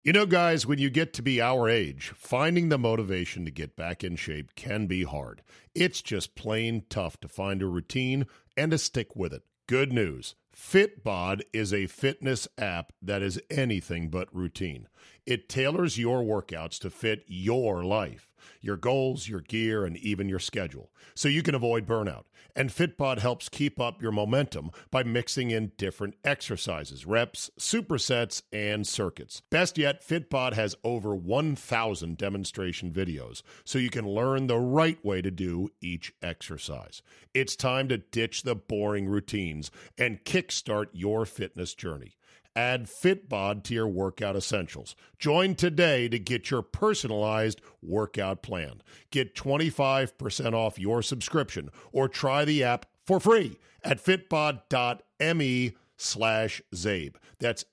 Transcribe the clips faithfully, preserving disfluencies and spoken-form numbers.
You know, guys, when you get to be our age, finding the motivation to get back in shape can be hard. It's just plain tough to find a routine and to stick with it. Good news. Fitbod is a fitness app that is anything but routine. It tailors your workouts to fit your life, your goals, your gear, and even your schedule, so you can avoid burnout. And Fitbod helps keep up your momentum by mixing in different exercises, reps, supersets, and circuits. Best yet, Fitbod has over one thousand demonstration videos, so you can learn the right way to do each exercise. It's time to ditch the boring routines and kickstart your fitness journey. Add Fitbod to your workout essentials. Join today to get your personalized workout plan. Get twenty-five percent off your subscription or try the app for free at fitbod.me slash Zabe. That's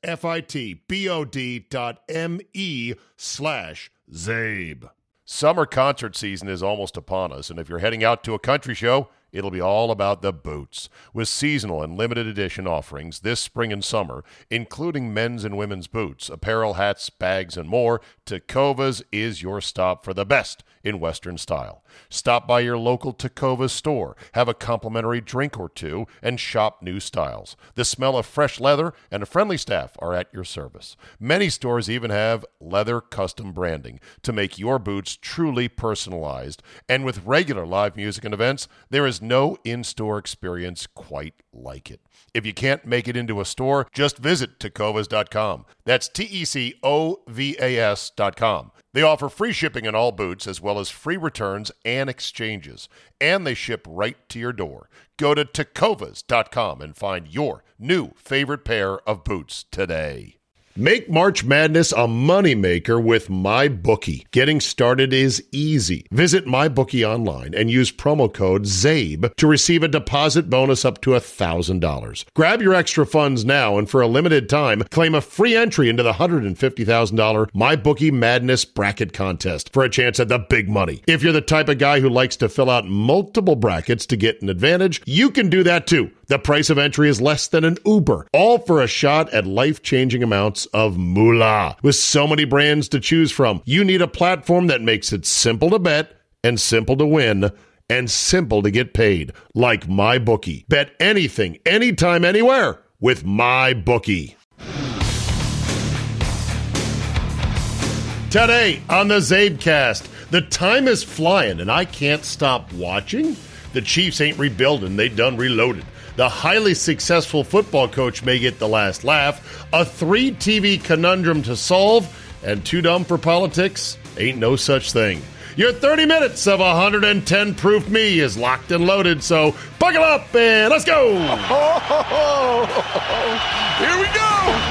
F-I-T-B-O-D dot M-E slash Zabe. Summer concert season is almost upon us, and if you're heading out to a country show, it'll be all about the boots. With seasonal and limited edition offerings this spring and summer, including men's and women's boots, apparel, hats, bags, and more, Tecovas is your stop for the best in Western style. Stop by your local Tecovas store, have a complimentary drink or two, and shop new styles. The smell of fresh leather and a friendly staff are at your service. Many stores even have leather custom branding to make your boots truly personalized. And with regular live music and events, there is no in-store experience quite like it. If you can't make it into a store, just visit tecovas dot com. That's T E C O V A S dot com. They offer free shipping on all boots as well as free returns and exchanges. And they ship right to your door. Go to tecovas dot com and find your new favorite pair of boots today. Make March Madness a moneymaker with MyBookie. Getting started is easy. Visit MyBookie online and use promo code ZABE to receive a deposit bonus up to one thousand dollars. Grab your extra funds now and for a limited time, claim a free entry into the one hundred fifty thousand dollars MyBookie Madness Bracket Contest for a chance at the big money. If you're the type of guy who likes to fill out multiple brackets to get an advantage, you can do that too. The price of entry is less than an Uber, all for a shot at life-changing amounts of moolah. With so many brands to choose from, you need a platform that makes it simple to bet and simple to win and simple to get paid, like MyBookie. Bet anything, anytime, anywhere with MyBookie. Today on the Zabecast, the time is flying and I can't stop watching. The Chiefs ain't rebuilding, they done reloaded. The highly successful football coach may get the last laugh, a three T V conundrum to solve, and too dumb for politics ain't no such thing. Your thirty minutes of one hundred ten proof me is locked and loaded, so buckle up and let's go! Here we go!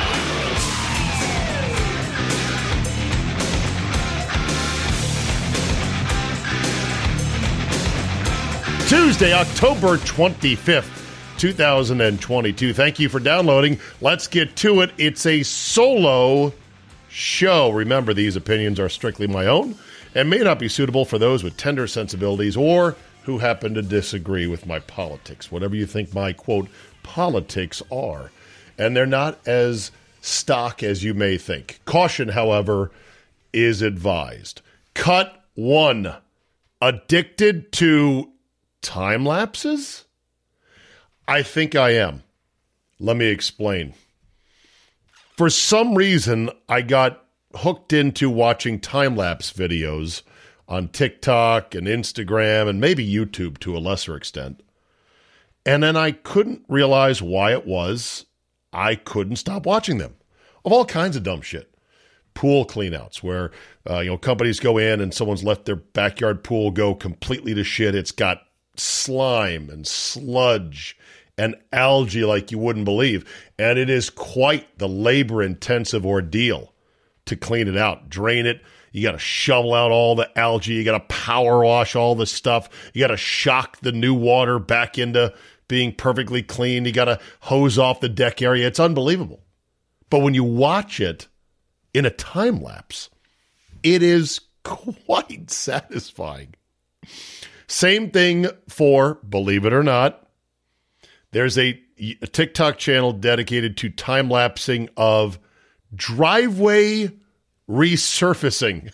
Tuesday, October twenty-fifth, two thousand twenty-two. Thank you for downloading. Let's get to it. It's a solo show. Remember, these opinions are strictly my own and may not be suitable for those with tender sensibilities or who happen to disagree with my politics, whatever you think my, quote, politics are. And they're not as stock as you may think. Caution, however, is advised. Cut one. Addicted to time lapses? I think I am. Let me explain. For some reason, I got hooked into watching time-lapse videos on TikTok and Instagram and maybe YouTube to a lesser extent. And then I couldn't realize why it was. I couldn't stop watching them. Of all kinds of dumb shit. Pool cleanouts where uh, you know companies go in and someone's let their backyard pool go completely to shit. It's got slime and sludge and algae like you wouldn't believe. And it is quite the labor-intensive ordeal to clean it out, drain it. You got to shovel out all the algae. You got to power wash all the stuff. You got to shock the new water back into being perfectly clean. You got to hose off the deck area. It's unbelievable. But when you watch it in a time lapse, it is quite satisfying. Same thing for, believe it or not, there's a, a TikTok channel dedicated to time-lapsing of driveway resurfacing.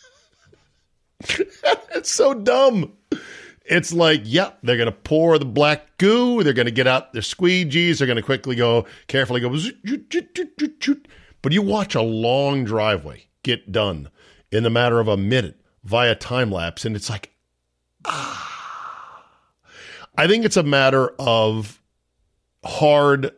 It's so dumb. It's like, yep, they're going to pour the black goo. They're going to get out their squeegees. They're going to quickly go, carefully go. But you watch a long driveway get done in the matter of a minute via time lapse. And it's like, ah. I think it's a matter of hard,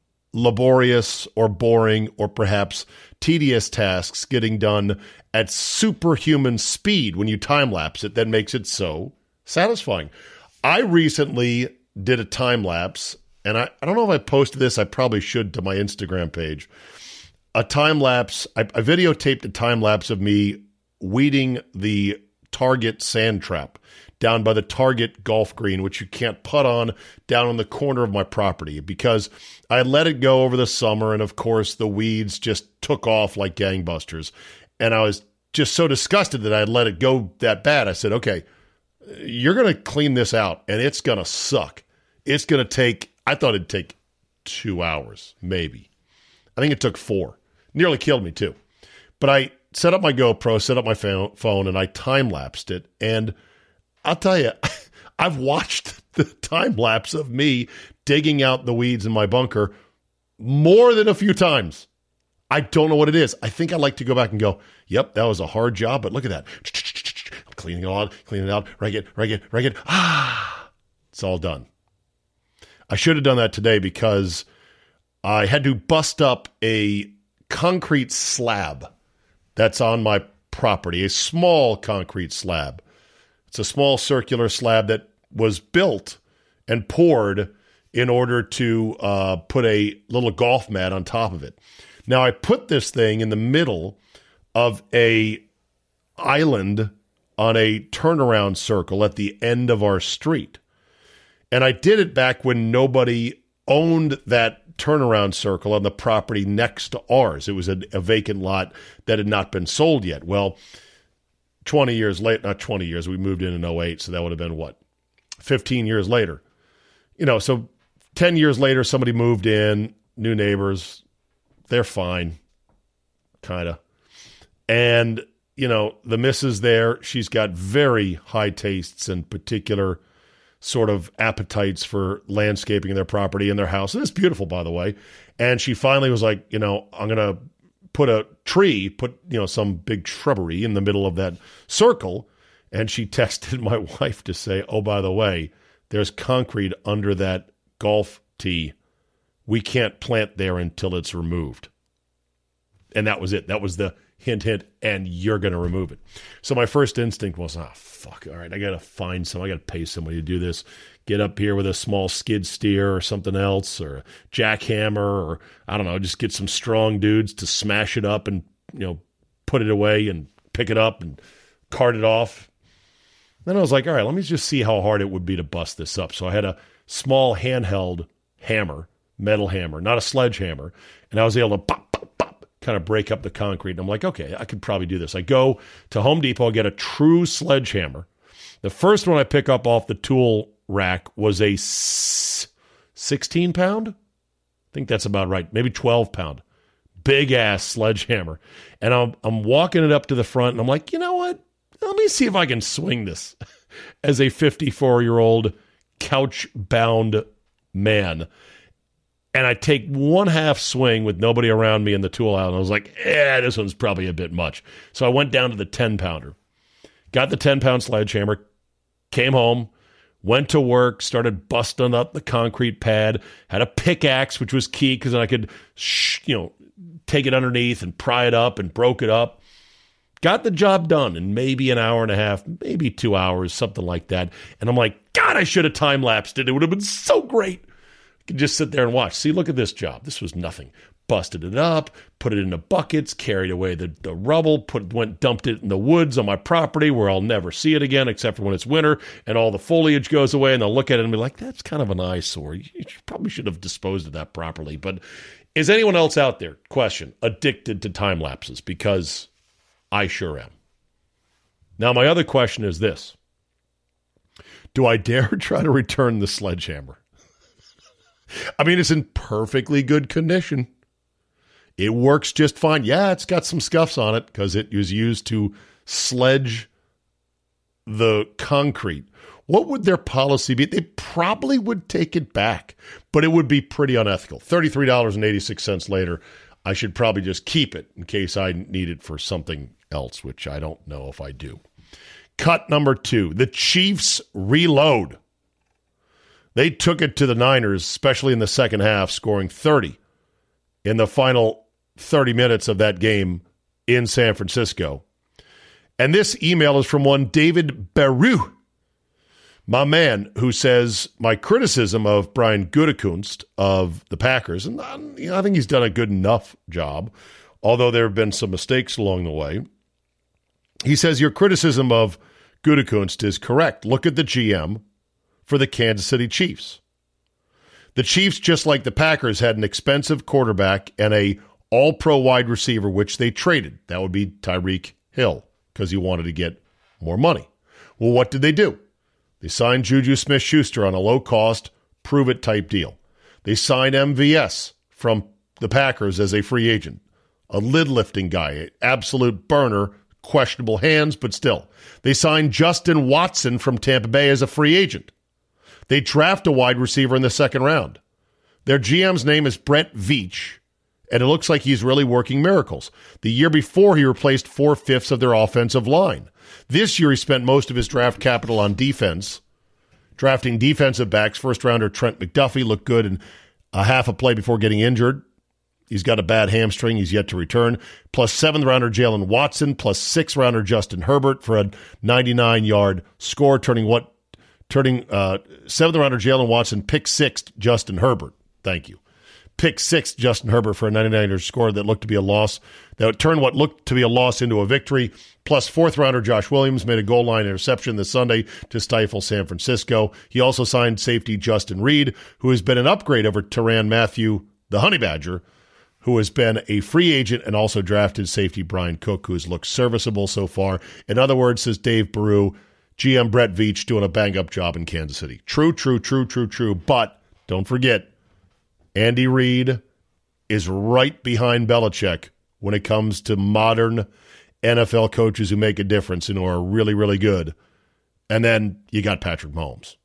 laborious, or boring, or perhaps tedious tasks getting done at superhuman speed when you time lapse it. That makes it so satisfying. I recently did a time lapse, and I, I don't know if I posted this. I probably should to my Instagram page. A time lapse. I, I videotaped a time lapse of me weeding the Target sand trap down by the Target golf green, which you can't putt on, down on the corner of my property, because I let it go over the summer, and of course the weeds just took off like gangbusters. And I was just so disgusted that I had let it go that bad. I said, okay, you're going to clean this out, and it's going to suck. It's going to take, I thought it'd take two hours, maybe. I think it took four. Nearly killed me, too. But I set up my GoPro, set up my phone, and I time-lapsed it. And I'll tell you, I've watched the time-lapse of me digging out the weeds in my bunker more than a few times. I don't know what it is. I think I'd like to go back and go, yep, that was a hard job, but look at that. I'm cleaning it out, cleaning it out, rag it, rag it, rag it. Ah, it's all done. I should have done that today because I had to bust up a concrete slab that's on my property, a small concrete slab. It's a small circular slab that was built and poured in order to uh, put a little golf mat on top of it. Now, I put this thing in the middle of a island on a turnaround circle at the end of our street. And I did it back when nobody owned that turnaround circle on the property next to ours. It was a, a vacant lot that had not been sold yet. Well, twenty years later, not twenty years, we moved in in oh eight, so that would have been what? fifteen years later. You know, so ten years later, somebody moved in, new neighbors. They're fine, kind of. And, you know, the missus there, she's got very high tastes and particular sort of appetites for landscaping their property and their house. And it's beautiful, by the way. And she finally was like, you know, I'm going to put a tree, put, you know, some big shrubbery in the middle of that circle. And she texted my wife to say, oh, by the way, there's concrete under that golf tee. We can't plant there until it's removed. And that was it. That was the hint, hint, and you're going to remove it. So my first instinct was, ah, oh, fuck, all right, I got to find some, I got to pay somebody to do this. Get up here with a small skid steer or something else, or a jackhammer, or I don't know, just get some strong dudes to smash it up and, you know, put it away and pick it up and cart it off. Then I was like, all right, let me just see how hard it would be to bust this up. So I had a small handheld hammer, metal hammer, not a sledgehammer, and I was able to pop, pop, pop, kind of break up the concrete. And I'm like, okay, I could probably do this. I go to Home Depot, get a true sledgehammer. The first one I pick up off the tool rack was a sixteen pound. I think that's about right. Maybe twelve pound. Big ass sledgehammer. And I'm, I'm walking it up to the front, and I'm like, you know what? Let me see if I can swing this as a fifty-four-year-old couch-bound man. And I take one half swing with nobody around me in the tool out, and I was like, eh, this one's probably a bit much. So I went down to the ten-pounder, got the ten-pound sledgehammer, came home, went to work, started busting up the concrete pad, had a pickaxe, which was key because then I could, sh- you know, take it underneath and pry it up, and broke it up. Got the job done in maybe an hour and a half, maybe two hours, something like that. And I'm like, God, I should have time-lapsed it. It would have been so great. I could just sit there and watch. See, look at this job. This was nothing. Busted it up, put it into buckets, carried away the, the rubble, put went dumped it in the woods on my property where I'll never see it again except for when it's winter and all the foliage goes away, and they'll look at it and be like, that's kind of an eyesore. You probably should have disposed of that properly. But is anyone else out there, question, addicted to time lapses? Because I sure am. Now, my other question is this. Do I dare try to return the sledgehammer? I mean, it's in perfectly good condition. It works just fine. Yeah, it's got some scuffs on it because it was used to sledge the concrete. What would their policy be? They probably would take it back, but it would be pretty unethical. thirty-three dollars and eighty-six cents later, I should probably just keep it in case I need it for something else, which I don't know if I do. Cut number two, the Chiefs reload. They took it to the Niners, especially in the second half, scoring thirty in the final thirty minutes of that game in San Francisco. And this email is from one David Beru, my man, who says, my criticism of Brian Gutekunst of the Packers, and you know, I think he's done a good enough job, although there have been some mistakes along the way. He says, your criticism of Gutekunst is correct. Look at the G M for the Kansas City Chiefs. The Chiefs, just like the Packers, had an expensive quarterback and a all-pro wide receiver, which they traded. That would be Tyreek Hill, because he wanted to get more money. Well, what did they do? They signed Juju Smith-Schuster on a low-cost, prove-it type deal. They signed M V S from the Packers as a free agent, a lid-lifting guy, an absolute burner, questionable hands, but still. They signed Justin Watson from Tampa Bay as a free agent. They draft a wide receiver in the second round. Their G M's name is Brett Veach, and it looks like he's really working miracles. The year before, he replaced four-fifths of their offensive line. This year, he spent most of his draft capital on defense, drafting defensive backs. First-rounder Trent McDuffie looked good in a half a play before getting injured. He's got a bad hamstring. He's yet to return. Plus seventh-rounder Jalen Watson, plus sixth-rounder Justin Herbert for a ninety-nine-yard score, turning what turning uh, seventh-rounder Jalen Watson pick sixth Justin Herbert. Thank you. Pick six Justin Herbert for a ninety-nine-yard score that looked to be a loss. That turned what looked to be a loss into a victory. Plus fourth-rounder Josh Williams made a goal line interception this Sunday to stifle San Francisco. He also signed safety Justin Reed, who has been an upgrade over Tyrann Mathieu, the Honey Badger, who has been a free agent, and also drafted safety Brian Cook, who has looked serviceable so far. In other words, says Dave Beru, G M Brett Veach doing a bang-up job in Kansas City. True, true, true, true, true. But don't forget, Andy Reid is right behind Belichick when it comes to modern N F L coaches who make a difference and who are really, really good. And then you got Patrick Mahomes.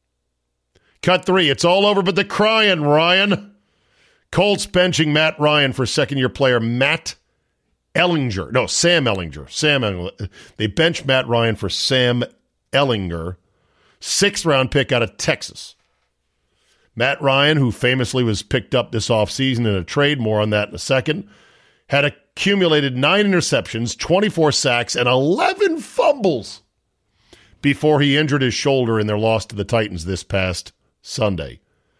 Cut three. It's all over but the crying, Ryan. Colts benching Matt Ryan for second-year player Matt Ellinger. No, Sam Ellinger. Sam Ellinger. They benched Matt Ryan for Sam Ellinger, sixth-round pick out of Texas. Matt Ryan, who famously was picked up this offseason in a trade, more on that in a second, had accumulated nine interceptions, twenty-four sacks, and eleven fumbles before he injured his shoulder in their loss to the Titans this past Sunday.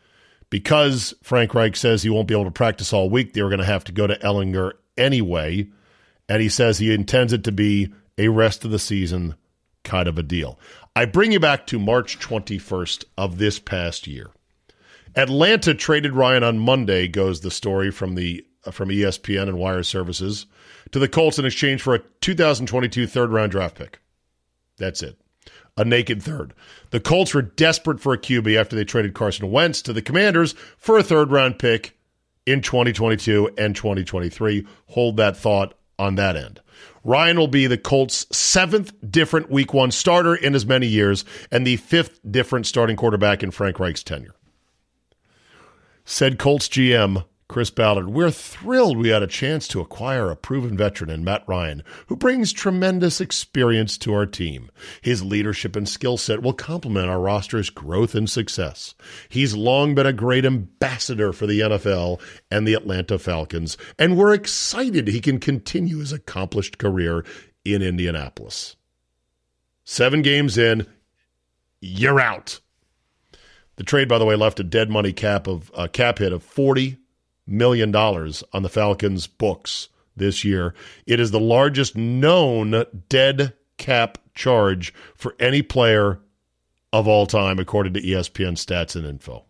Because Frank Reich says he won't be able to practice all week, they were going to have to go to Ellinger anyway, and he says he intends it to be a rest of the season kind of a deal. I bring you back to March twenty-first of this past year. Atlanta traded Ryan on Monday, goes the story from the from E S P N and Wire Services, to the Colts in exchange for a two thousand twenty-two third-round draft pick. That's it. A naked third. The Colts were desperate for a Q B after they traded Carson Wentz to the Commanders for a third-round pick in twenty twenty-two and twenty twenty-three. Hold that thought on that end. Ryan will be the Colts' seventh different Week One starter in as many years and the fifth different starting quarterback in Frank Reich's tenure. Said Colts G M Chris Ballard, we're thrilled we had a chance to acquire a proven veteran in Matt Ryan, who brings tremendous experience to our team. His leadership and skill set will complement our roster's growth and success. He's long been a great ambassador for the N F L and the Atlanta Falcons, and we're excited he can continue his accomplished career in Indianapolis. Seven games in, you're out. The trade, by the way, left a dead money cap of uh, cap hit of forty million dollars on the Falcons' books this year. It is the largest known dead cap charge for any player of all time, according to E S P N Stats and Info.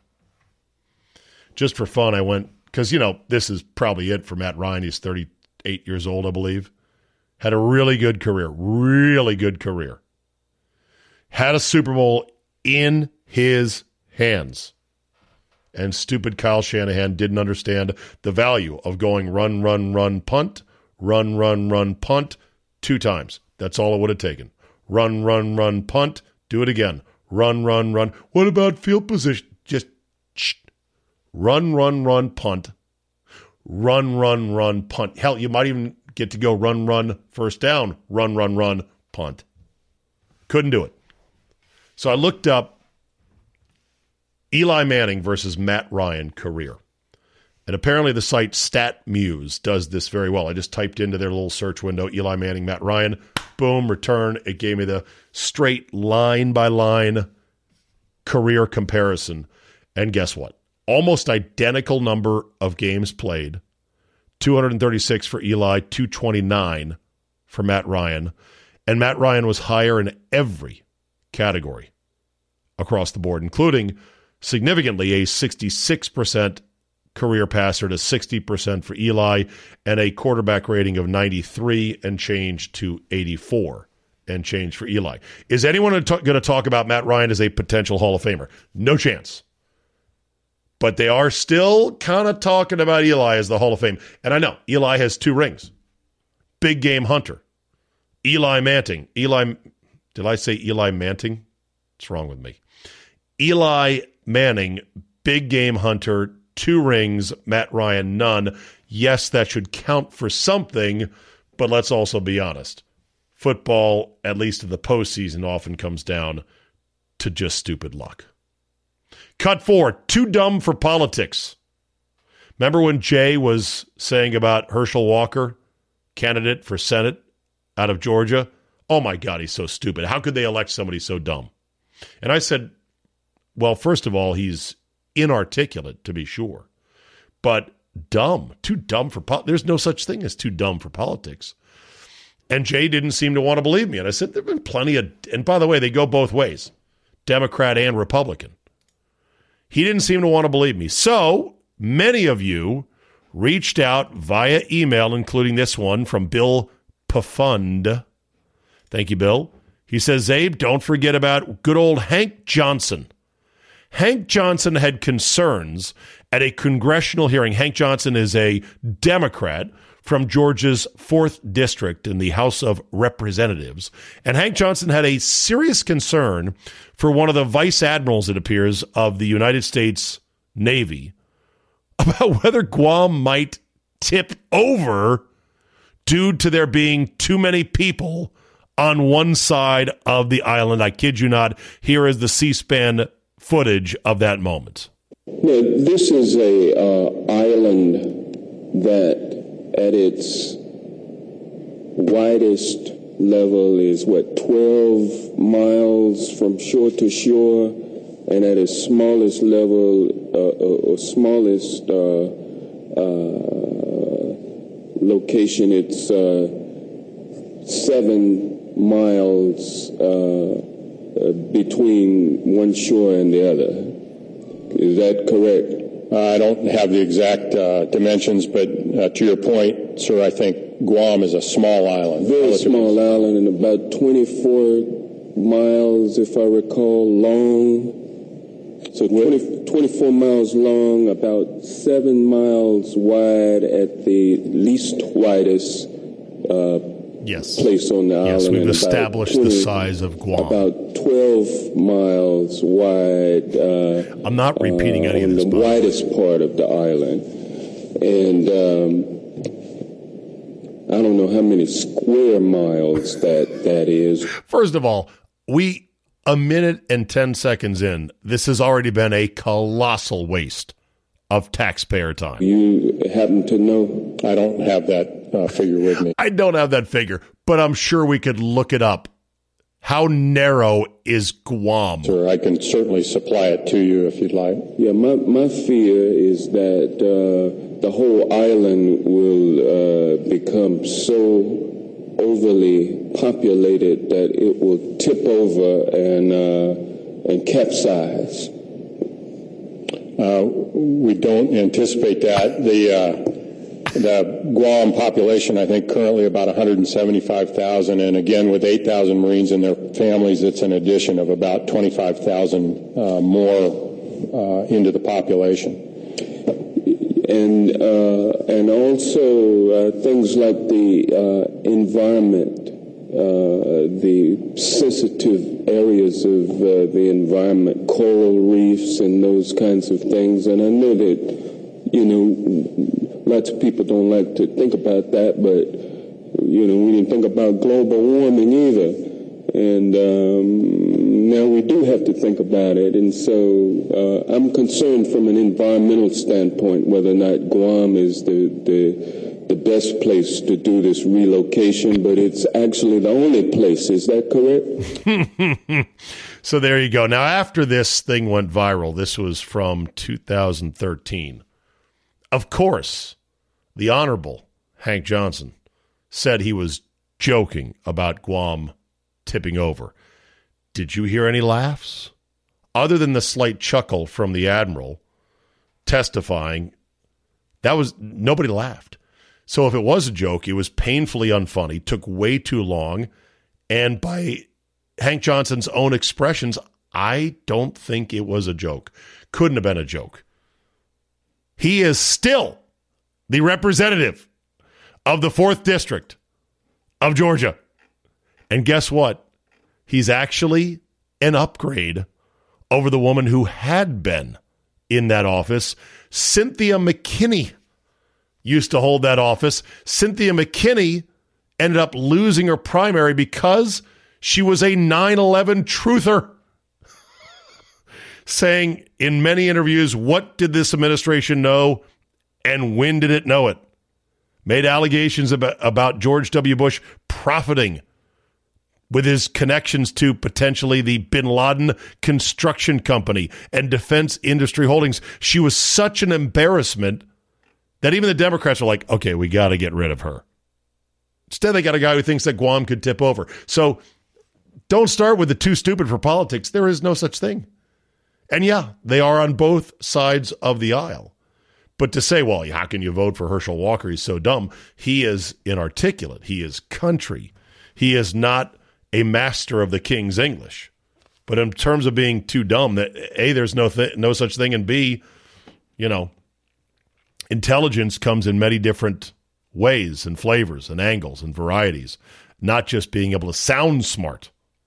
Just for fun, I went, because, you know, this is probably it for Matt Ryan. He's thirty-eight years old, I believe. Had a really good career, really good career. Had a Super Bowl in his hands. And stupid Kyle Shanahan didn't understand the value of going run, run, run, punt, run, run, run, punt two times. That's all it would have taken. Run, run, run, punt. Do it again. Run, run, run. What about field position? Just shh. Run, run, run, punt. Run, run, run, punt. Hell, you might even get to go run, run, first down. Run, run, run, punt. Couldn't do it. So I looked up Eli Manning versus Matt Ryan career. And apparently the site StatMuse does this very well. I just typed into their little search window, Eli Manning, Matt Ryan. Boom, return. It gave me the straight line-by-line career comparison. And guess what? Almost identical number of games played. two hundred thirty-six for Eli, two hundred twenty-nine for Matt Ryan. And Matt Ryan was higher in every category across the board, including significantly a sixty-six percent career passer to sixty percent for Eli, and a quarterback rating of ninety-three and change to eighty-four and change for Eli. Is anyone going to talk about Matt Ryan as a potential Hall of Famer? No chance. But they are still kind of talking about Eli as the Hall of Fame. And I know, Eli has two rings. Big game hunter. Eli Manning. Eli, did I say Eli Manning? What's wrong with me? Eli Manning, big game hunter, two rings, Matt Ryan, none. Yes, that should count for something, but let's also be honest. Football, at least in the postseason, often comes down to just stupid luck. Cut four, too dumb for politics. Remember when Jay was saying about Herschel Walker, candidate for Senate out of Georgia? Oh my God, he's so stupid. How could they elect somebody so dumb? And I said, well, first of all, he's inarticulate, to be sure, but dumb, too dumb for politics. There's no such thing as too dumb for politics. And Jay didn't seem to want to believe me. And I said, there have been plenty of, and by the way, they go both ways, Democrat and Republican. He didn't seem to want to believe me. So many of you reached out via email, including this one from Bill Pafund. Thank you, Bill. He says, Zabe, don't forget about good old Hank Johnson. Hank Johnson had concerns at a congressional hearing. Hank Johnson is a Democrat from Georgia's fourth District in the House of Representatives. And Hank Johnson had a serious concern for one of the vice admirals, it appears, of the United States Navy about whether Guam might tip over due to there being too many people on one side of the island. I kid you not. Here is the C-SPAN footage of that moment. Now, this is a uh, island that at its widest level is, what, twelve miles from shore to shore, and at its smallest level, uh, or smallest uh, uh, location, it's uh, seven miles uh, uh, between one shore and the other. Is that correct? Uh, I don't have the exact uh, dimensions, but uh, to your point, sir, I think Guam is a small island. Very small island, and about twenty-four miles, if I recall, long. So twenty, twenty-four miles long, about seven miles wide at the least widest uh, yes. place on the yes, island. Yes, we've established twenty, the size of Guam. About twelve miles wide. Uh, I'm not repeating uh, any of this. On the widest part of the island. And um, I don't know how many square miles that, that is. First of all, we... A minute and ten seconds in, this has already been a colossal waste of taxpayer time. You happen to know? I don't have that uh, figure with me. I don't have that figure, but I'm sure we could look it up. How narrow is Guam? Sir, I can certainly supply it to you if you'd like. Yeah, my, my fear is that uh, the whole island will uh, become so overly populated that it will tip over and uh, and capsize. Uh, we don't anticipate that. The uh, the Guam population, I think, currently about one hundred seventy-five thousand, and again, with eight thousand Marines and their families, it's an addition of about twenty-five thousand uh, more uh, into the population. And uh, and also uh, things like the uh, environment, uh, the sensitive areas of uh, the environment, coral reefs and those kinds of things. And I know that, you know, lots of people don't like to think about that, but, you know, we didn't think about global warming either. And um, now we do have to think about it. And so uh, I'm concerned from an environmental standpoint whether or not Guam is the, the, the best place to do this relocation, but it's actually the only place. Is that correct? So there you go. Now, after this thing went viral, this was from two thousand thirteen. Of course, the Honorable Hank Johnson said he was joking about Guam tipping over. Did you hear any laughs? Other than the slight chuckle from the Admiral testifying, that was nobody laughed. So if it was a joke, it was painfully unfunny, took way too long, and by Hank Johnson's own expressions, I don't think it was a joke. Couldn't have been a joke. He is still the representative of the fourth District of Georgia. And guess what? He's actually an upgrade over the woman who had been in that office. Cynthia McKinney used to hold that office. Cynthia McKinney ended up losing her primary because she was a nine eleven truther, saying in many interviews, what did this administration know and when did it know it? Made allegations about, about George W. Bush profiting with his connections to potentially the Bin Laden Construction Company and Defense Industry Holdings. She was such an embarrassment that even the Democrats were like, okay, we got to get rid of her. Instead, they got a guy who thinks that Guam could tip over. So don't start with the too stupid for politics. There is no such thing. And yeah, they are on both sides of the aisle. But to say, well, how can you vote for Herschel Walker? He's so dumb. He is inarticulate. He is country. He is not a master of the King's English. But in terms of being too dumb, that A, there's no th- no such thing, and B, you know, intelligence comes in many different ways and flavors and angles and varieties, not just being able to sound smart.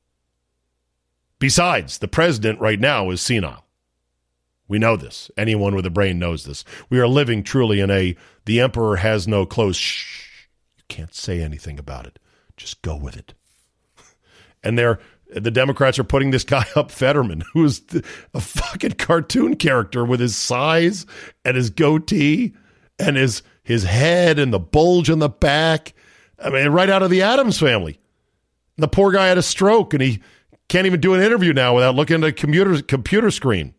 Besides, the president right now is senile. We know this. Anyone with a brain knows this. We are living truly in a, the emperor has no clothes. Shh. You can't say anything about it. Just go with it. And they're, the Democrats are putting this guy up, Fetterman, who is a fucking cartoon character with his size and his goatee and his his head and the bulge in the back. I mean, right out of the Addams Family. And the poor guy had a stroke, and he can't even do an interview now without looking at a computer, computer screen.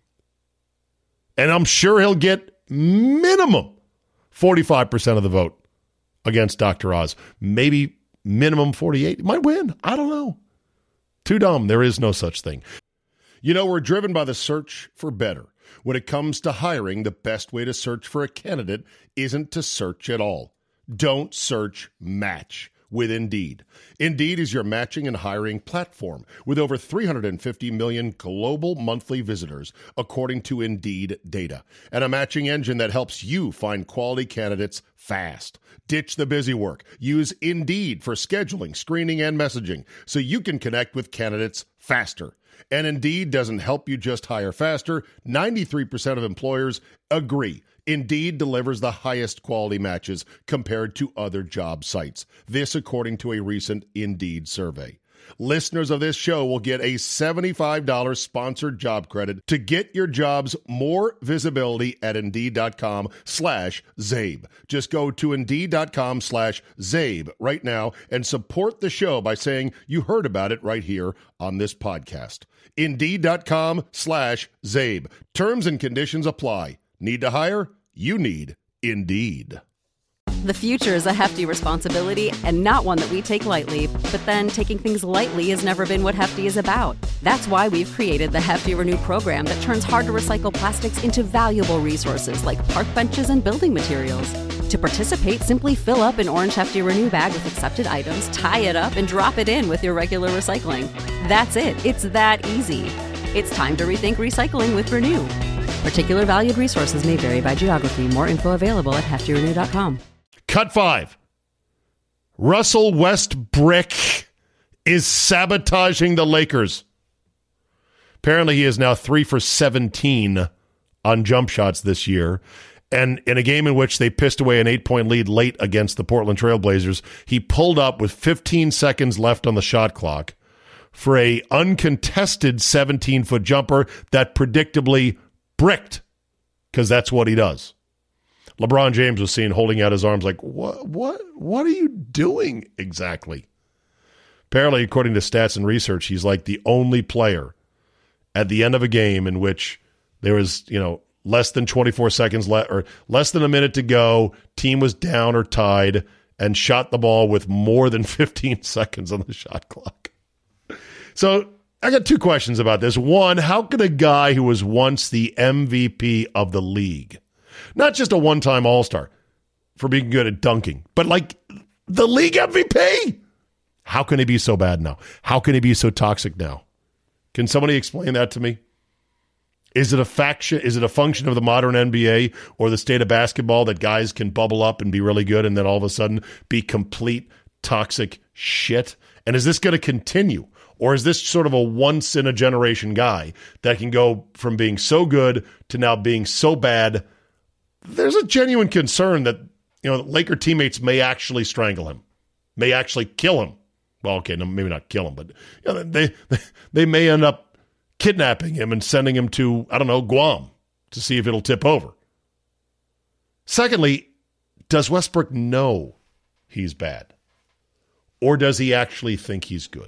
And I'm sure he'll get minimum forty-five percent of the vote against Doctor Oz. Maybe minimum forty-eight. He might win. I don't know. Too dumb. There is no such thing. You know, we're driven by the search for better. When it comes to hiring, the best way to search for a candidate isn't to search at all. Don't search, match with Indeed. Indeed is your matching and hiring platform with over three hundred fifty million global monthly visitors, according to Indeed data, and a matching engine that helps you find quality candidates fast. Ditch the busy work. Use Indeed for scheduling, screening, and messaging so you can connect with candidates faster. And Indeed doesn't help you just hire faster. ninety-three percent of employers agree. Indeed delivers the highest quality matches compared to other job sites. This according to a recent Indeed survey. Listeners of this show will get a seventy-five dollars sponsored job credit to get your jobs more visibility at Indeed.com slash Zabe. Just go to Indeed.com slash Zabe right now and support the show by saying you heard about it right here on this podcast. Indeed.com slash Zabe. Terms and conditions apply. Need to hire? You need Indeed. The future is a hefty responsibility and not one that we take lightly. But then taking things lightly has never been what Hefty is about. That's why we've created the Hefty Renew program that turns hard-to-recycle plastics into valuable resources like park benches and building materials. To participate, simply fill up an orange Hefty Renew bag with accepted items, tie it up, and drop it in with your regular recycling. That's it. It's that easy. It's time to rethink recycling with Renew. Particular valued resources may vary by geography. More info available at hefty renew dot com. Cut five. Russell Westbrook is sabotaging the Lakers. Apparently, he is now three for seventeen on jump shots this year. And in a game in which they pissed away an eight-point lead late against the Portland Trail Blazers, he pulled up with fifteen seconds left on the shot clock for a uncontested seventeen-foot jumper that predictably bricked, because that's what he does. LeBron James was seen holding out his arms like, what, what, what are you doing exactly? Apparently, according to stats and research, he's like the only player at the end of a game in which there was, you know, less than twenty-four seconds left, or less than a minute to go, team was down or tied, and shot the ball with more than fifteen seconds on the shot clock. So I got two questions about this. One, how could a guy who was once the M V P of the league, not just a one-time All-Star for being good at dunking, but like the league M V P, how can he be so bad now? How can he be so toxic now? Can somebody explain that to me? Is it a faction? Is it a function of the modern N B A or the state of basketball that guys can bubble up and be really good and then all of a sudden be complete toxic shit? And is this going to continue? Or is this sort of a once-in-a-generation guy that can go from being so good to now being so bad? There's a genuine concern that, you know, Laker teammates may actually strangle him, may actually kill him. Well, okay, no, maybe not kill him, but you know, they they may end up kidnapping him and sending him to, I don't know, Guam to see if it'll tip over. Secondly, does Westbrook know he's bad? Or does he actually think he's good?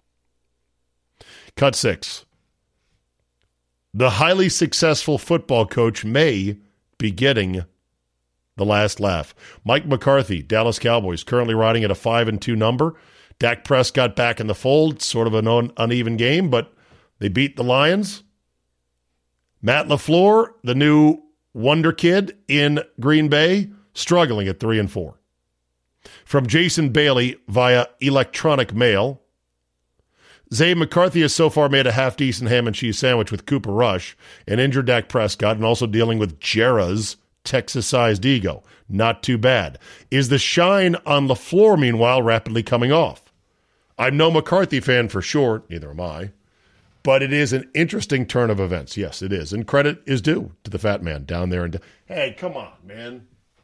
Cut six. The highly successful football coach may be getting the last laugh. Mike McCarthy, Dallas Cowboys, currently riding at a five and two number. Dak Prescott back in the fold, sort of an un- uneven game, but they beat the Lions. Matt LaFleur, the new wonder kid in Green Bay, struggling at three and four. From Jason Bailey via electronic mail, Zay McCarthy has so far made a half-decent ham and cheese sandwich with Cooper Rush and injured Dak Prescott and also dealing with Jera's Texas-sized ego. Not too bad. Is the shine on LaFleur, meanwhile, rapidly coming off? I'm no McCarthy fan for sure, neither am I, but it is an interesting turn of events. Yes, it is, and credit is due to the fat man down there. And hey, come on, man.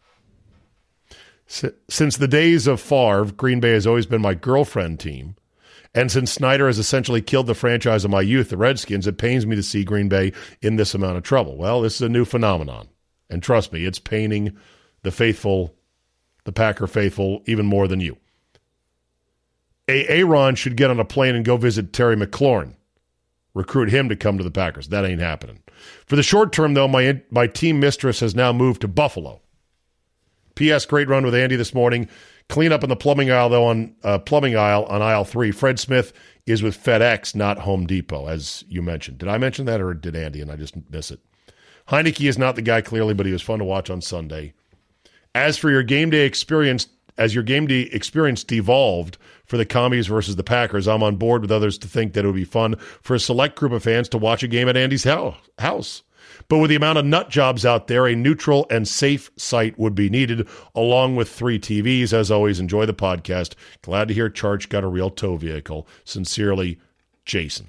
Since the days of Favre, Green Bay has always been my girlfriend team. And since Snyder has essentially killed the franchise of my youth, the Redskins, it pains me to see Green Bay in this amount of trouble. Well, this is a new phenomenon. And trust me, it's paining the faithful, the Packer faithful, even more than you. A Aaron should get on a plane and go visit Terry McLaurin. Recruit him to come to the Packers. That ain't happening. For the short term, though, my my team mistress has now moved to Buffalo. P S. Great run with Andy this morning. Clean up in the plumbing aisle, though, on uh, plumbing aisle on aisle three. Fred Smith is with FedEx, not Home Depot, as you mentioned. Did I mention that, or did Andy and I just miss it? Heineke is not the guy, clearly, but he was fun to watch on Sunday. As for your game day experience, as your game day experience devolved for the Commies versus the Packers, I'm on board with others to think that it would be fun for a select group of fans to watch a game at Andy's house. But with the amount of nut jobs out there, a neutral and safe site would be needed, along with three T Vs. As always, enjoy the podcast. Glad to hear Charch got a real tow vehicle. Sincerely, Jason.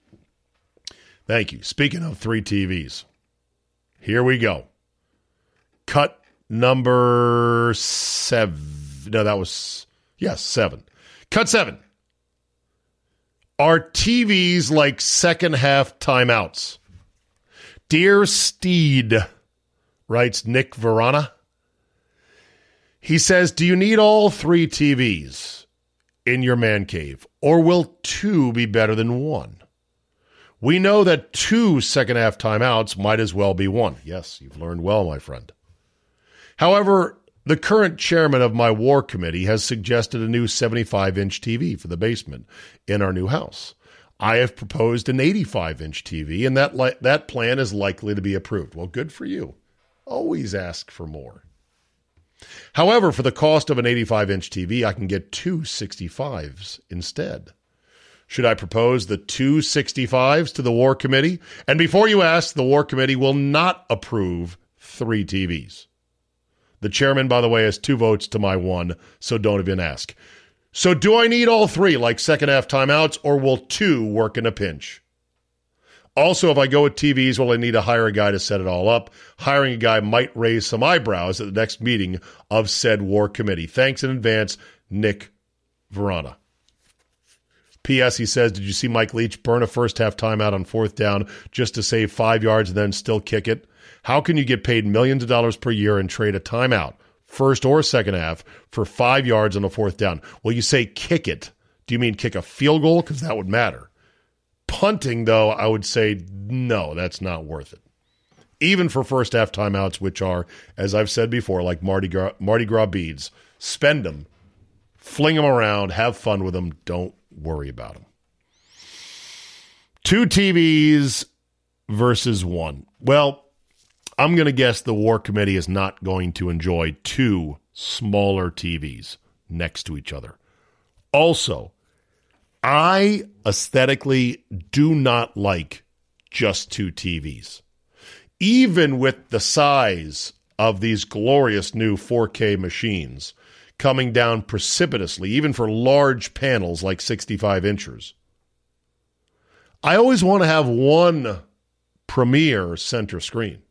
Thank you. Speaking of three T Vs, here we go. Cut number seven. No, that was, yes, seven. Cut seven. Are T Vs like second half timeouts? Dear Steed, writes Nick Verana. He says, do you need all three T Vs in your man cave, or will two be better than one? We know that two second half timeouts might as well be one. Yes, you've learned well, my friend. However, the current chairman of my war committee has suggested a new seventy-five inch T V for the basement in our new house. I have proposed an eighty-five inch T V, and that li- that plan is likely to be approved. Well, good for you. Always ask for more. However, for the cost of an eighty-five inch T V, I can get two sixty-fives instead. Should I propose the two sixty-fives to the War Committee? And before you ask, the War Committee will not approve three T Vs. The chairman, by the way, has two votes to my one, so don't even ask. So do I need all three, like second-half timeouts, or will two work in a pinch? Also, if I go with T Vs, will I need to hire a guy to set it all up? Hiring a guy might raise some eyebrows at the next meeting of said War Committee. Thanks in advance, Nick Verana. P S. He says, did you see Mike Leach burn a first-half timeout on fourth down just to save five yards and then still kick it? How can you get paid millions of dollars per year and trade a timeout, first or second half, for five yards on a fourth down? Well, you say kick it. Do you mean kick a field goal? Because that would matter. Punting, though, I would say no, that's not worth it. Even for first-half timeouts, which are, as I've said before, like Mardi Gras, Mardi Gras beads, spend them, fling them around, have fun with them, don't worry about them. Two T Vs versus one. Well, I'm going to guess the War Committee is not going to enjoy two smaller T Vs next to each other. Also, I aesthetically do not like just two T Vs. Even with the size of these glorious new four K machines coming down precipitously, even for large panels like sixty-five inches, I always want to have one premier center screen.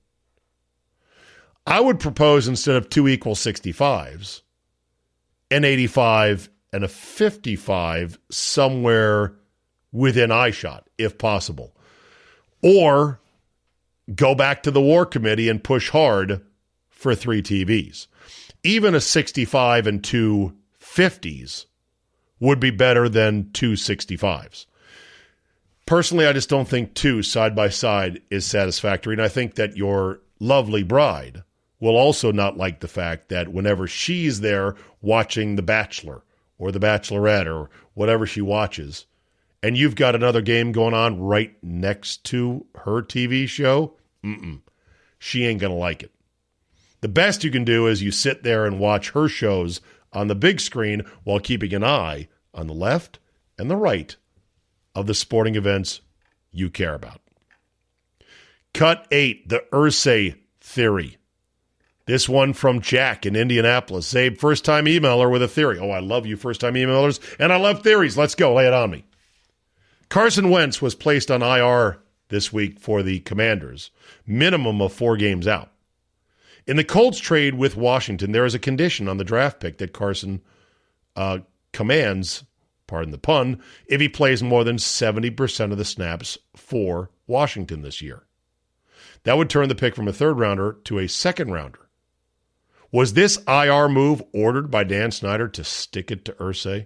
I would propose, instead of two equal sixty-fives, an eighty-five and a fifty-five somewhere within eyeshot, if possible. Or go back to the War Committee and push hard for three T Vs. Even a sixty-five and two fifties would be better than two sixty-fives. Personally, I just don't think two side by side is satisfactory, and I think that your lovely bride will also not like the fact that whenever she's there watching The Bachelor or The Bachelorette or whatever she watches, and you've got another game going on right next to her T V show, mm-mm, she ain't going to like it. The best you can do is you sit there and watch her shows on the big screen while keeping an eye on the left and the right of the sporting events you care about. Cut eight, the Irsay theory. This one from Jack in Indianapolis. Zabe, first-time emailer with a theory. Oh, I love you first-time emailers, and I love theories. Let's go. Lay it on me. Carson Wentz was placed on I R this week for the Commanders, minimum of four games out. In the Colts trade with Washington, there is a condition on the draft pick that Carson uh, commands, pardon the pun, if he plays more than seventy percent of the snaps for Washington this year. That would turn the pick from a third-rounder to a second-rounder. Was this I R move ordered by Dan Snyder to stick it to Irsay?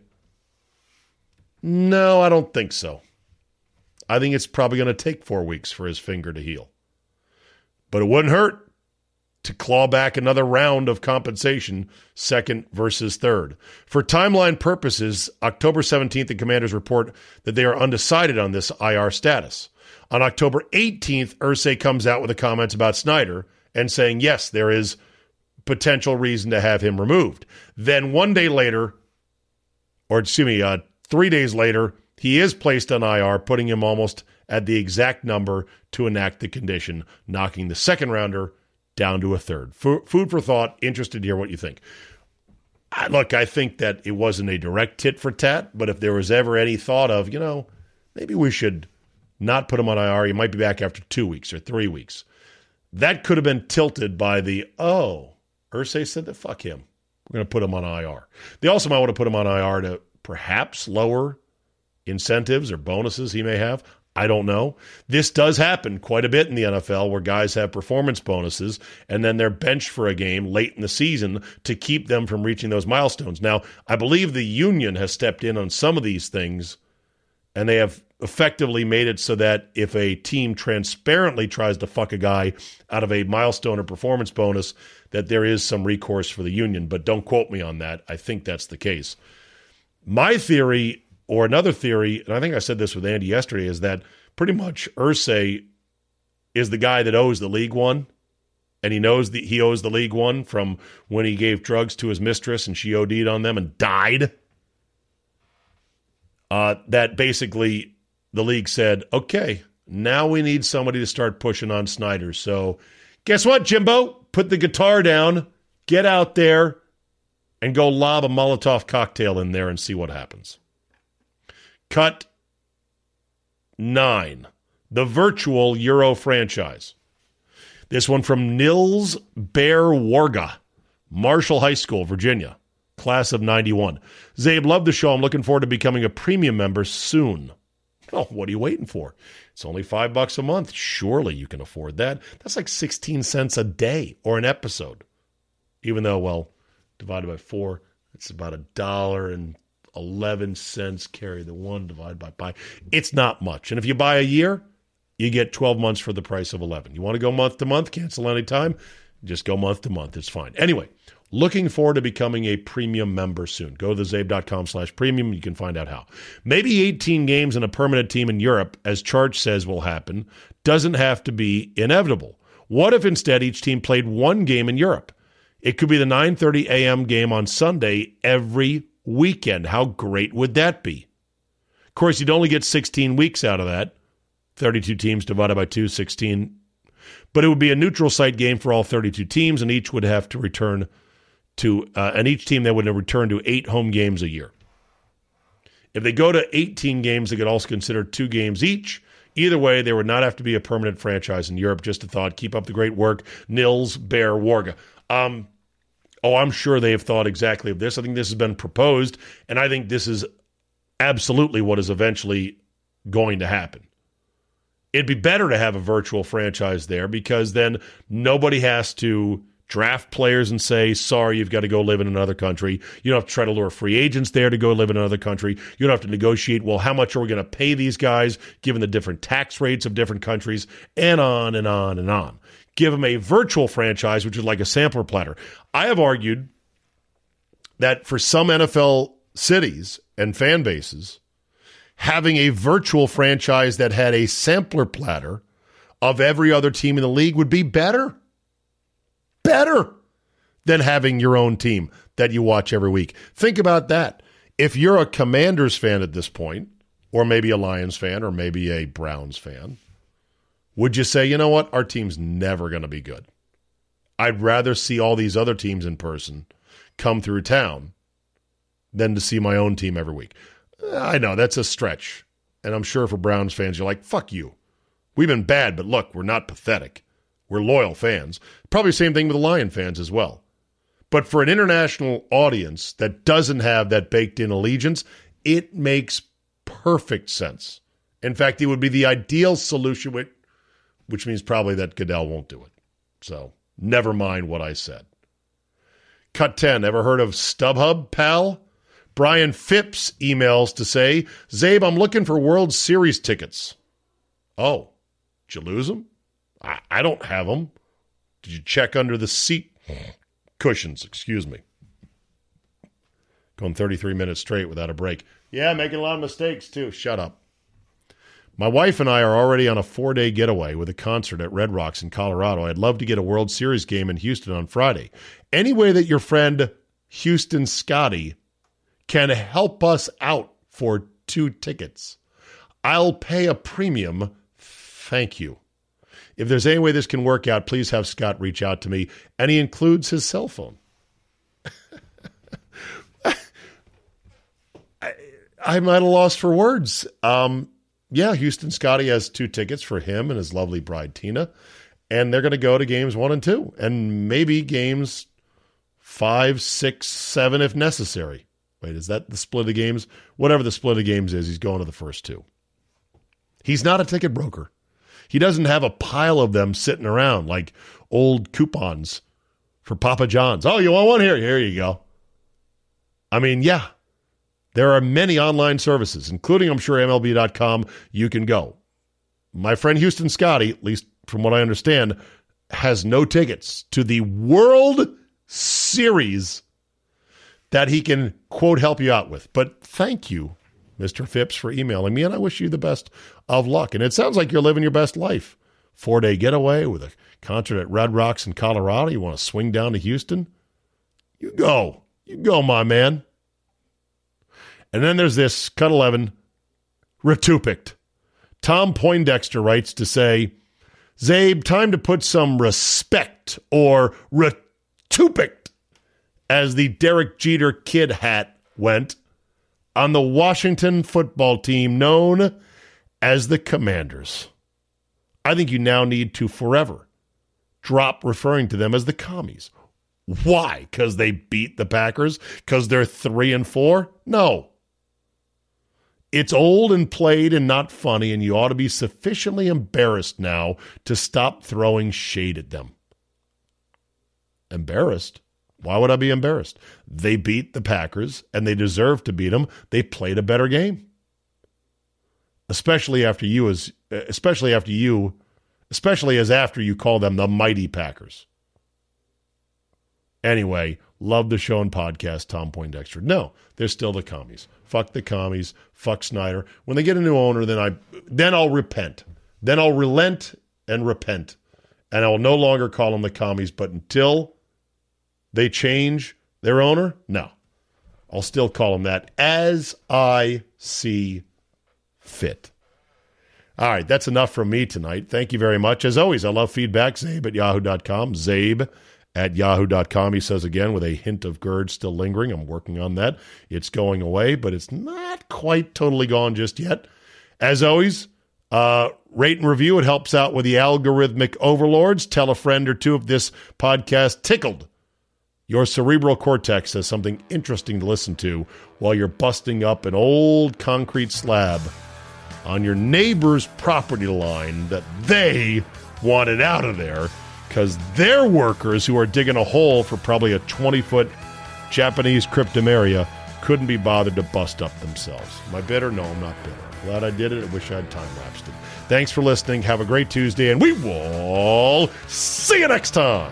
No, I don't think so. I think it's probably going to take four weeks for his finger to heal. But it wouldn't hurt to claw back another round of compensation, second versus third. For timeline purposes, October seventeenth, the Commanders report that they are undecided on this I R status. On October eighteenth, Irsay comes out with the comments about Snyder and saying, yes, there is potential reason to have him removed. Then one day later, or excuse me, uh, three days later, he is placed on I R, putting him almost at the exact number to enact the condition, knocking the second rounder down to a third. F- food for thought. Interested to hear what you think. I, look, I think that it wasn't a direct tit for tat, but if there was ever any thought of, you know, maybe we should not put him on I R, he might be back after two weeks or three weeks. That could have been tilted by the, oh, Irsay said that, fuck him. We're going to put him on I R. They also might want to put him on I R to perhaps lower incentives or bonuses he may have. I don't know. This does happen quite a bit in the N F L where guys have performance bonuses and then they're benched for a game late in the season to keep them from reaching those milestones. Now, I believe the union has stepped in on some of these things, and they have effectively made it so that if a team transparently tries to fuck a guy out of a milestone or performance bonus, that there is some recourse for the union. But don't quote me on that. I think that's the case. My theory, or another theory, and I think I said this with Andy yesterday, is that pretty much Irsay is the guy that owes the league one, and he knows that he owes the league one from when he gave drugs to his mistress and she O D'd on them and died. uh, that basically the league said, okay, now we need somebody to start pushing on Snyder. So guess what, Jimbo? Put the guitar down, get out there, and go lob a Molotov cocktail in there and see what happens. Cut nine, the virtual Euro franchise. This one from Nils Bear Warga, Marshall High School, Virginia, class of ninety-one. Zabe, love the show. I'm looking forward to becoming a premium member soon. Oh, what are you waiting for? It's only five bucks a month. Surely you can afford that. That's like sixteen cents a day or an episode. Even though, well, divided by four, it's about a dollar and eleven cents. Carry the one, divided by pi. It's not much. And if you buy a year, you get twelve months for the price of eleven. You want to go month to month, cancel any time, just go month to month. It's fine. Anyway, looking forward to becoming a premium member soon. Go to thezabe.com slash premium. You can find out how. Maybe eighteen games and a permanent team in Europe, as Charge says will happen, doesn't have to be inevitable. What if instead each team played one game in Europe? It could be the nine thirty a.m. game on Sunday every weekend. How great would that be? Of course, you'd only get sixteen weeks out of that. thirty-two teams divided by two, sixteen. But it would be a neutral site game for all thirty-two teams, and each would have to return to, uh, and each team that would return to eight home games a year. If they go to eighteen games, they could also consider two games each. Either way, there would not have to be a permanent franchise in Europe. Just a thought. Keep up the great work. Nils Bear Warga. Um, oh, I'm sure they have thought exactly of this. I think this has been proposed, and I think this is absolutely what is eventually going to happen. It'd be better to have a virtual franchise there because then nobody has to draft players and say, sorry, you've got to go live in another country. You don't have to try to lure free agents there to go live in another country. You don't have to negotiate, well, how much are we going to pay these guys given the different tax rates of different countries, and on and on and on. Give them a virtual franchise, which is like a sampler platter. I have argued that for some N F L cities and fan bases, having a virtual franchise that had a sampler platter of every other team in the league would be better. Better than having your own team that you watch every week. Think about that. If you're a Commanders fan at this point, or maybe a Lions fan, or maybe a Browns fan, would you say, you know what, our team's never going to be good? I'd rather see all these other teams in person come through town than to see my own team every week. I know, that's a stretch. And I'm sure for Browns fans, you're like, fuck you. We've been bad, but look, we're not pathetic. We're loyal fans. Probably the same thing with the Lion fans as well. But for an international audience that doesn't have that baked-in allegiance, it makes perfect sense. In fact, it would be the ideal solution, which means probably that Goodell won't do it. So never mind what I said. Cut ten. Ever heard of StubHub, pal? Brian Phipps emails to say, Zabe, I'm looking for World Series tickets. Oh, did you lose them? I, I don't have them. Did you check under the seat cushions? Excuse me. Going thirty-three minutes straight without a break. Yeah, making a lot of mistakes too. Shut up. My wife and I are already on a four-day getaway with a concert at Red Rocks in Colorado. I'd love to get a World Series game in Houston on Friday. Any way that your friend Houston Scotty can help us out for two tickets, I'll pay a premium. Thank you. If there's any way this can work out, please have Scott reach out to me. And he includes his cell phone. I, I'm at a loss for words. Um, yeah, Houston Scotty has two tickets for him and his lovely bride, Tina. And they're going to go to games one and two. And maybe games five, six, seven if necessary. Wait, is that the split of games? Whatever the split of games is, he's going to the first two. He's not a ticket broker. He doesn't have a pile of them sitting around like old coupons for Papa John's. Oh, you want one? Here, here you go. I mean, yeah, there are many online services, including, I'm sure, M L B dot com. You can go. My friend Houston Scotty, at least from what I understand, has no tickets to the World Series that he can, quote, help you out with. But thank you, Mister Phipps, for emailing me, and I wish you the best of luck. And it sounds like you're living your best life. Four-day getaway with a concert at Red Rocks in Colorado. You want to swing down to Houston? You go. You go, my man. And then there's this, cut eleven, Retupict. Tom Poindexter writes to say, Zabe, time to put some respect, or Retupict, as the Derek Jeter kid hat went, on the Washington football team known as the Commanders. I think you now need to forever drop referring to them as the Commies. Why? Because they beat the Packers? Because they're three and four? No. It's old and played and not funny, and you ought to be sufficiently embarrassed now to stop throwing shade at them. Embarrassed? Why would I be embarrassed? They beat the Packers, and they deserve to beat them. They played a better game. Especially after you as especially after you, especially as after you call them the mighty Packers. Anyway, love the show and podcast, Tom Poindexter. No, they're still the Commies. Fuck the Commies. Fuck Snyder. When they get a new owner, then I then I'll repent. Then I'll relent and repent. And I will no longer call them the Commies. But until they change their owner, no. I'll still call them that as I see fit. All right, that's enough from me tonight. Thank you very much. As always, I love feedback. Zabe at yahoo dot com. Zabe at yahoo dot com, he says again, with a hint of GERD still lingering. I'm working on that. It's going away, but it's not quite totally gone just yet. As always, uh, rate and review. It helps out with the algorithmic overlords. Tell a friend or two if this podcast tickled your cerebral cortex as something interesting to listen to while you're busting up an old concrete slab on your neighbor's property line that they wanted out of there because their workers who are digging a hole for probably a twenty-foot Japanese cryptomeria couldn't be bothered to bust up themselves. Am I bitter? No, I'm not bitter. Glad I did it. I wish I had time-lapsed it. Thanks for listening. Have a great Tuesday, and we will see you next time.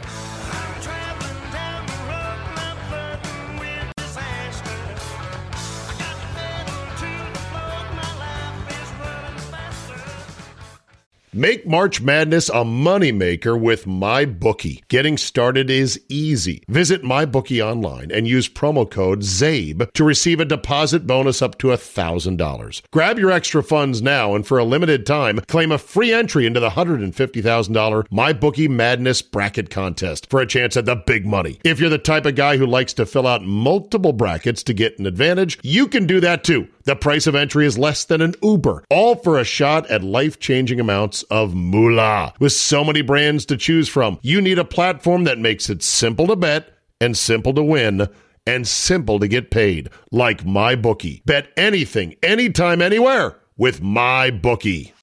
Make March Madness a moneymaker with MyBookie. Getting started is easy. Visit MyBookie online and use promo code ZABE to receive a deposit bonus up to one thousand dollars. Grab your extra funds now and for a limited time, claim a free entry into the one hundred fifty thousand dollars MyBookie Madness Bracket Contest for a chance at the big money. If you're the type of guy who likes to fill out multiple brackets to get an advantage, you can do that too. The price of entry is less than an Uber, all for a shot at life-changing amounts of moolah. With so many brands to choose from, you need a platform that makes it simple to bet and simple to win and simple to get paid, like MyBookie. Bet anything, anytime, anywhere with MyBookie.